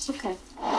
Okay.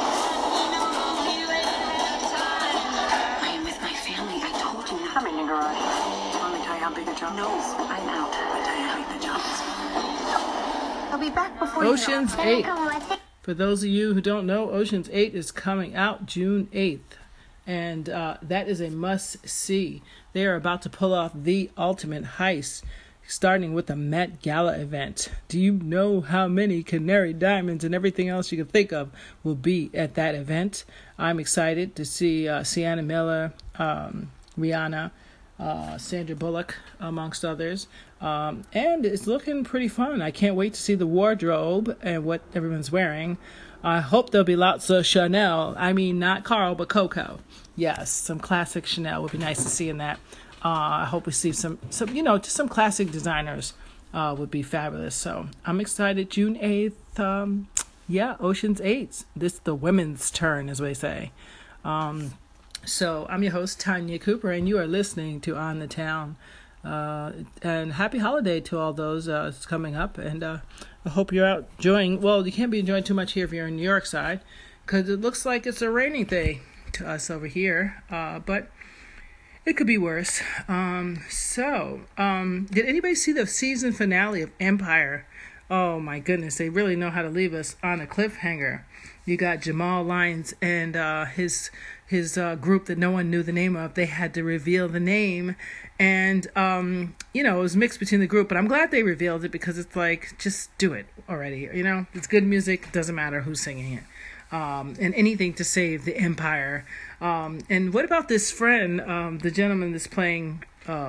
I am with my family. I told you. I'm in your garage. Want me to tell you how big the job No, is? I'm out. I'll tell you how big the job is. I'll be back before Ocean's you 8. know. For those of you who don't know, Ocean's 8 is coming out June 8th. And that is a must-see. They are about to pull off the ultimate heist, starting with the Met Gala event. Do you know how many canary diamonds and everything else you can think of will be at that event? I'm excited to see Sienna Miller, Rihanna, Sandra Bullock, amongst others. And it's looking pretty fun. I can't wait to see the wardrobe and what everyone's wearing. I hope there'll be lots of Chanel. I mean, not Carl, but Coco. Yes, some classic Chanel would be nice to see in that. I hope we see some just some classic designers would be fabulous. So I'm excited. June 8th. Ocean's 8. This is the women's turn, as we say. So I'm your host, Tanya Cooper, and you are listening to On the Town. And happy holiday to all those it's coming up. And I hope you're out enjoying. Well, you can't be enjoying too much here if you're in New York side, because it looks like it's a rainy day to us over here. But it could be worse. Did anybody see the season finale of Empire? Oh my goodness, they really know how to leave us on a cliffhanger. You got Jamal Lyons and his group that no one knew the name of. They had to reveal the name, and it was mixed between the group. But I'm glad they revealed it, because it's like, just do it already. It's good music. It doesn't matter who's singing it. And anything to save the Empire. And what about this friend, the gentleman that's playing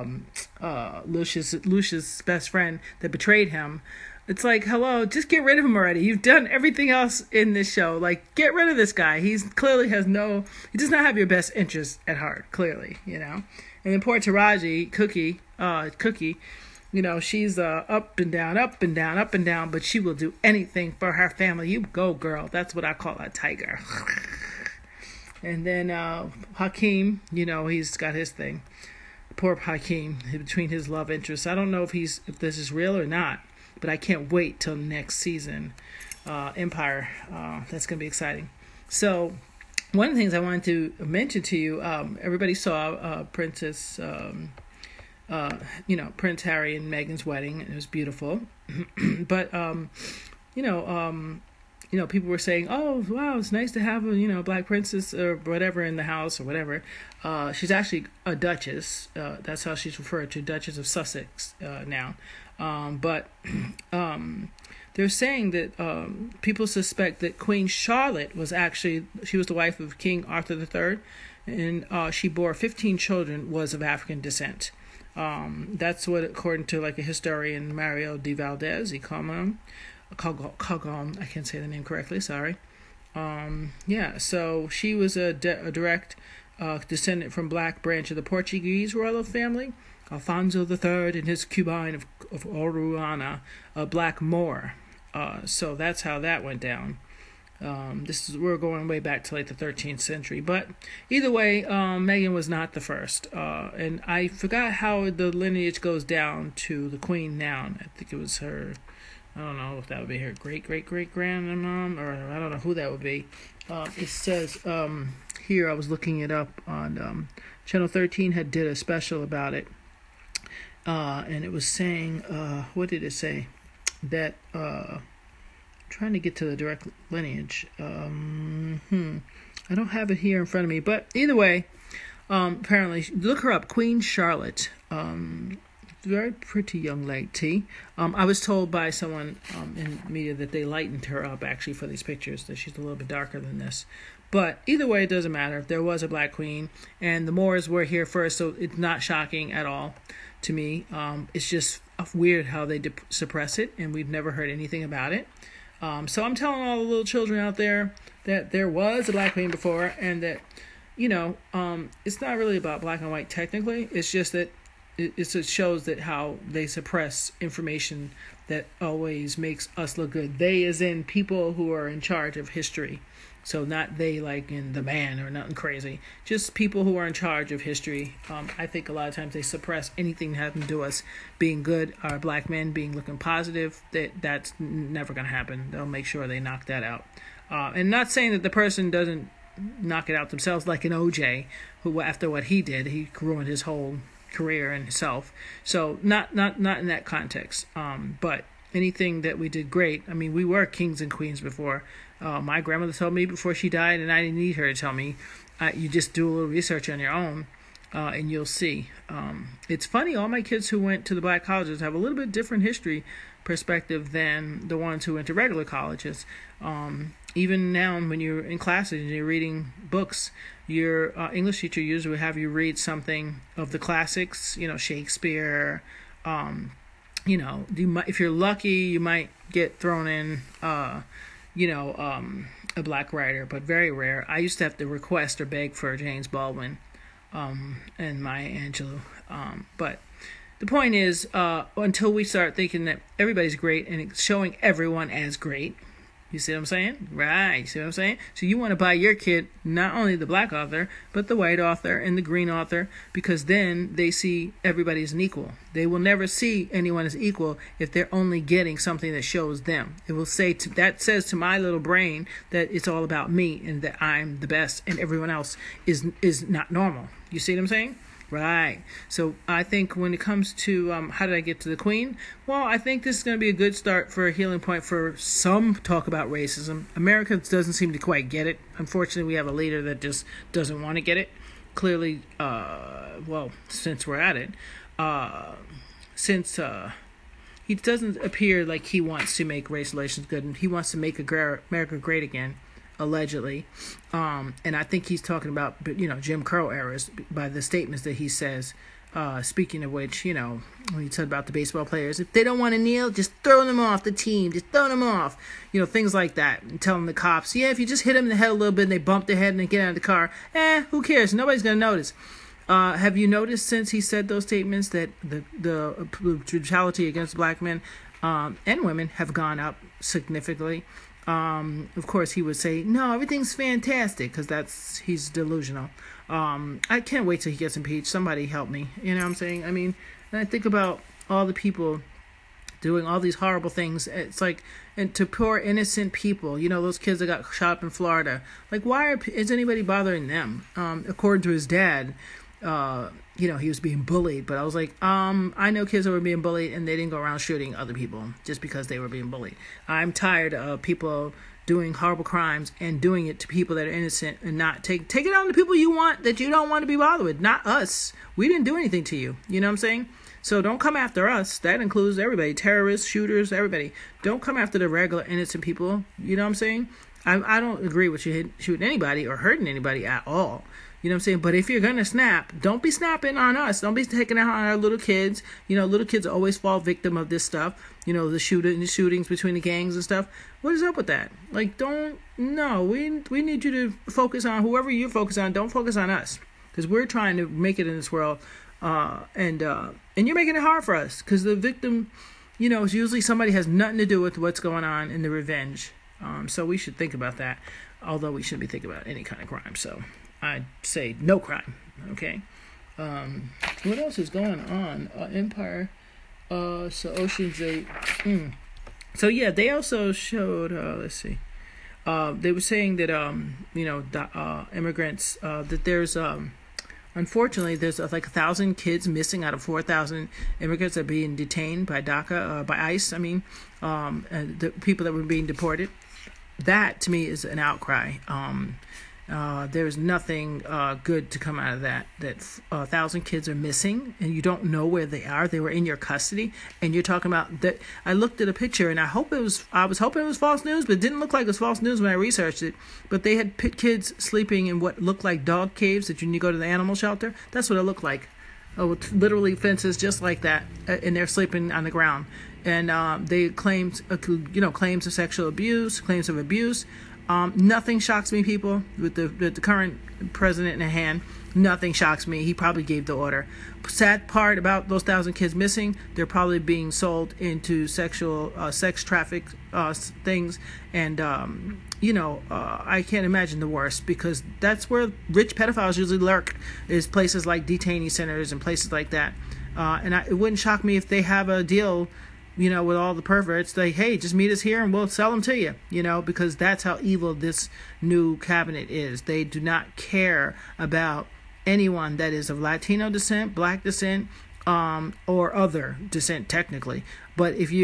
Lucius' best friend that betrayed him? It's like, hello, just get rid of him already. You've done everything else in this show. Like, get rid of this guy. He does not have your best interest at heart, clearly, And then poor Taraji, Cookie, she's up and down, up and down, up and down, but she will do anything for her family. You go, girl. That's what I call a tiger. And then Hakeem, he's got his thing. Poor Hakeem, between his love interests. I don't know if this is real or not, but I can't wait till next season. Empire, that's going to be exciting. So one of the things I wanted to mention to you, everybody saw Prince Harry and Meghan's wedding. It was beautiful. But, people were saying, oh, wow, it's nice to have a, black princess or whatever in the house or whatever. She's actually a duchess. That's how she's referred to, Duchess of Sussex now. But they're saying that people suspect that Queen Charlotte she was the wife of King Arthur III, and she bore 15 children, was of African descent. That's what, according to like a historian, Mario de Valdez, Cogom, I can't say the name correctly, sorry. So she was a direct descendant from black branch of the Portuguese royal family. Alfonso III and his concubine of Oruana, a black Moor. So that's how that went down. We're going way back to like the 13th century. But either way, Meghan was not the first. And I forgot how the lineage goes down to the Queen now. I think it was her, I don't know if that would be her great-great-great-grandmom, or I don't know who that would be. It says, here I was looking it up on Channel 13 did a special about it. And it was saying, what did it say? That, trying to get to the direct lineage. I don't have it here in front of me, but either way, apparently, look her up, Queen Charlotte. Very pretty young lady. I was told by someone in media that they lightened her up actually for these pictures, that she's a little bit darker than this. But either way, it doesn't matter. There was a black queen, and the Moors were here first, so it's not shocking at all to me. It's just weird how they suppress it, and we've never heard anything about it. So I'm telling all the little children out there that there was a black queen before, and that, it's not really about black and white technically. It's just that it shows that how they suppress information that always makes us look good. They as in people who are in charge of history. So not they like in the man or nothing crazy. Just people who are in charge of history. I think a lot of times they suppress anything happening to us being good, or black men looking positive. That's never going to happen. They'll make sure they knock that out. And not saying that the person doesn't knock it out themselves, like an OJ, who after what he did, he ruined his whole career and himself. So not in that context. But anything that we did great. I mean, we were kings and queens before. My grandmother told me before she died, and I didn't need her to tell me. You just do a little research on your own, and you'll see. It's funny, all my kids who went to the black colleges have a little bit different history perspective than the ones who went to regular colleges. Even now, when you're in classes and you're reading books, your English teacher usually will have you read something of the classics, Shakespeare. If you're lucky, you might get thrown in, a black writer, but very rare. I used to have to request or beg for James Baldwin and Maya Angelou. But the point is, until we start thinking that everybody's great and it's showing everyone as great, you see what I'm saying? Right, you see what I'm saying? So you want to buy your kid not only the black author, but the white author and the green author, because then they see everybody as an equal. They will never see anyone as equal if they're only getting something that shows them. It will say, that says to my little brain that it's all about me and that I'm the best and everyone else is not normal. You see what I'm saying? Right. So I think when it comes to how did I get to the Queen? Well, I think this is going to be a good start for a healing point for some talk about racism. America doesn't seem to quite get it. Unfortunately, we have a leader that just doesn't want to get it. Clearly, since we're at it, since he doesn't appear like he wants to make race relations good, and he wants to make America great again. Allegedly, and I think he's talking about Jim Crow eras by the statements that he says. Speaking of which, when he said about the baseball players, if they don't want to kneel, just throw them off the team, just throw them off, things like that. And telling the cops, if you just hit them in the head a little bit and they bump their head and they get out of the car, who cares? Nobody's gonna notice. Have you noticed since he said those statements that the brutality against black men and women have gone up significantly? Of course, he would say, no, everything's fantastic, because he's delusional. I can't wait till he gets impeached. Somebody help me. You know what I'm saying? I mean, and I think about all the people doing all these horrible things. It's like, and to poor innocent people, those kids that got shot up in Florida. Like, why is anybody bothering them? According to his dad, he was being bullied, but I was like, I know kids that were being bullied and they didn't go around shooting other people just because they were being bullied. I'm tired of people doing horrible crimes and doing it to people that are innocent and not take it on the people that you don't want to be bothered with, not us. We didn't do anything to you. You know what I'm saying? So don't come after us. That includes everybody, terrorists, shooters, everybody. Don't come after the regular innocent people. You know what I'm saying? I don't agree with you shooting anybody or hurting anybody at all. You know what I'm saying? But if you're going to snap, don't be snapping on us. Don't be taking it on our little kids. Little kids always fall victim of this stuff. The shootings between the gangs and stuff. What is up with that? Like, we need you to focus on whoever you focus on. Don't focus on us. Because we're trying to make it in this world. And you're making it hard for us. Because the victim, is usually somebody has nothing to do with what's going on in the revenge. So we should think about that. Although we shouldn't be thinking about any kind of crime. So I'd say no crime. Okay. What else is going on? Empire. So Ocean's 8. So yeah, they also showed. Let's see. They were saying that immigrants. That there's unfortunately there's like 1,000 kids missing out of 4,000 immigrants that are being detained by DACA, by ICE. I mean, and the people that were being deported. That to me is an outcry. There's nothing good to come out of that. That 1,000 kids are missing, and you don't know where they are. They were in your custody, and you're talking about that. I looked at a picture, and I was hoping it was false news, but it didn't look like it was false news when I researched it. But they had kids sleeping in what looked like dog caves that you go to the animal shelter. That's what it looked like. With literally fences just like that, and they're sleeping on the ground. And they claimed, claims of sexual abuse, claims of abuse. Nothing shocks me, people, with the current president in hand. Nothing shocks me. He probably gave the order. Sad part about those 1,000 kids missing, they're probably being sold into sex traffic things. And, I can't imagine the worst, because that's where rich pedophiles usually lurk, is places like detainee centers and places like that. And it wouldn't shock me if they have a deal with all the perverts, like, hey, just meet us here and we'll sell them to you, because that's how evil this new cabinet is. They do not care about anyone that is of Latino descent, black descent, or other descent technically. But if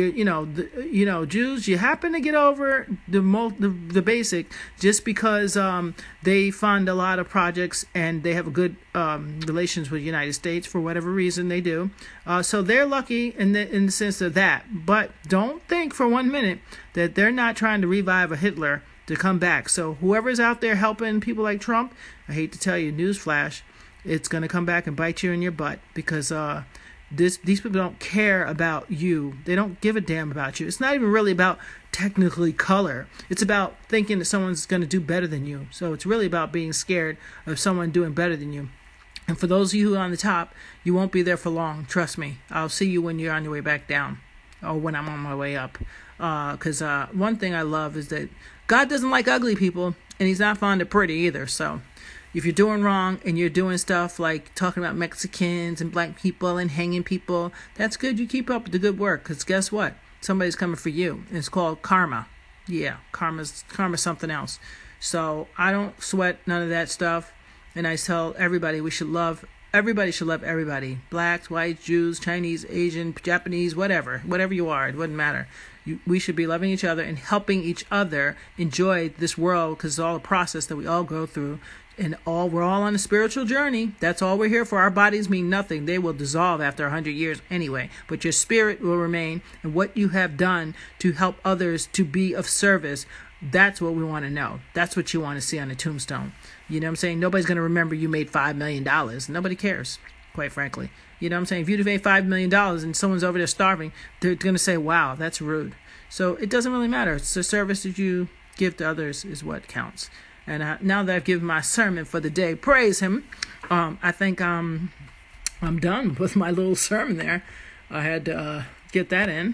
Jews, you happen to get over the basic, just because they fund a lot of projects and they have a good relations with the United States for whatever reason they do. So they're lucky in the sense of that. But don't think for 1 minute that they're not trying to revive a Hitler to come back. So whoever's out there helping people like Trump, I hate to tell you, newsflash, it's going to come back and bite you in your butt, because these people don't care about you. They don't give a damn about you. It's not even really about technically color. It's about thinking that someone's going to do better than you. So it's really about being scared of someone doing better than you. And for those of you who are on the top, you won't be there for long. Trust me. I'll see you when you're on your way back down, or when I'm on my way up. Because one thing I love is that God doesn't like ugly people, and he's not fond of pretty either. So if you're doing wrong and you're doing stuff like talking about Mexicans and black people and hanging people, that's good. You keep up with the good work, because guess what? Somebody's coming for you. It's called karma. Yeah, karma's something else. So I don't sweat none of that stuff. And I tell everybody everybody should love everybody. Blacks, whites, Jews, Chinese, Asian, Japanese, whatever you are, it wouldn't matter. We should be loving each other and helping each other enjoy this world, because it's all a process that we all go through. And we're all on a spiritual journey. That's all we're here for. Our bodies mean nothing. They will dissolve after 100 years anyway. But your spirit will remain. And what you have done to help others to be of service, that's what we want to know. That's what you want to see on a tombstone. You know what I'm saying? Nobody's going to remember you made $5 million. Nobody cares, quite frankly. You know what I'm saying? If you'd have made $5 million and someone's over there starving, they're going to say, wow, that's rude. So it doesn't really matter. It's the service that you give to others is what counts. And now that I've given my sermon for the day, praise him, I think I'm done with my little sermon there. I had to get that in.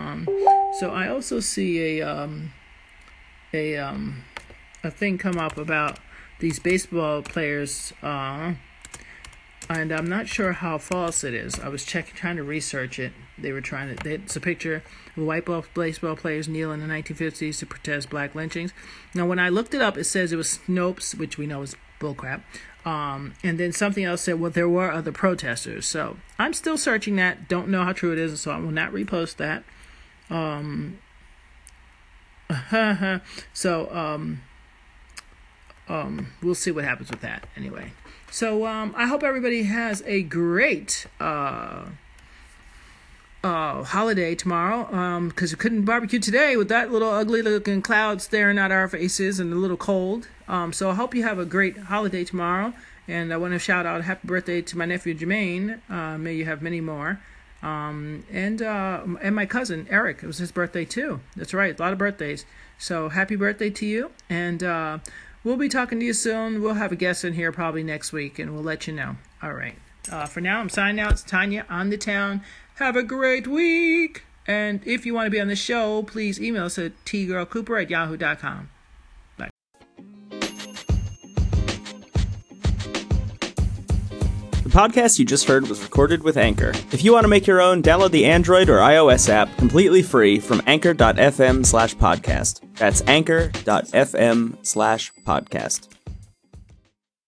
So I also see a thing come up about these baseball players, and I'm not sure how false it is. I was trying to research it. It's a picture of white baseball players kneeling in the 1950s to protest black lynchings. Now, when I looked it up, it says it was Snopes, which we know is bullcrap. And then something else said, well, there were other protesters. So I'm still searching that. Don't know how true it is, so I will not repost that. We'll see what happens with that anyway. So I hope everybody has a great holiday tomorrow, because we couldn't barbecue today with that little ugly looking cloud staring at our faces and a little cold. So I hope you have a great holiday tomorrow. And I want to shout out happy birthday to my nephew Jermaine. May you have many more. And my cousin Eric, it was his birthday too. That's right, a lot of birthdays. So happy birthday to you. And we'll be talking to you soon. We'll have a guest in here probably next week, and we'll let you know. All right. For now, I'm signing out. It's Tanya on the town. Have a great week. And if you want to be on the show, please email us at tgirlcooper@yahoo.com. Bye. The podcast you just heard was recorded with Anchor. If you want to make your own, download the Android or iOS app completely free from anchor.fm/podcast. That's anchor.fm/podcast.